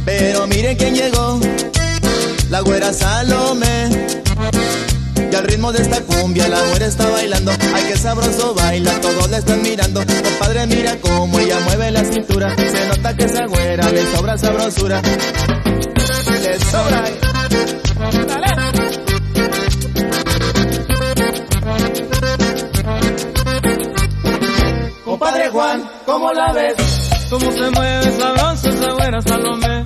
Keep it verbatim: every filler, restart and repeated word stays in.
Pero miren quién llegó, la güera Salomé. Y al ritmo de esta cumbia la güera está bailando. Ay, qué sabroso baila, todos la están mirando. Compadre, mira cómo ella mueve la cintura. Se nota que esa güera le sobra sabrosura. Le sobra. Dale. Compadre Juan, ¿cómo la ves? Cómo se mueve sabroso esa güera Salomé.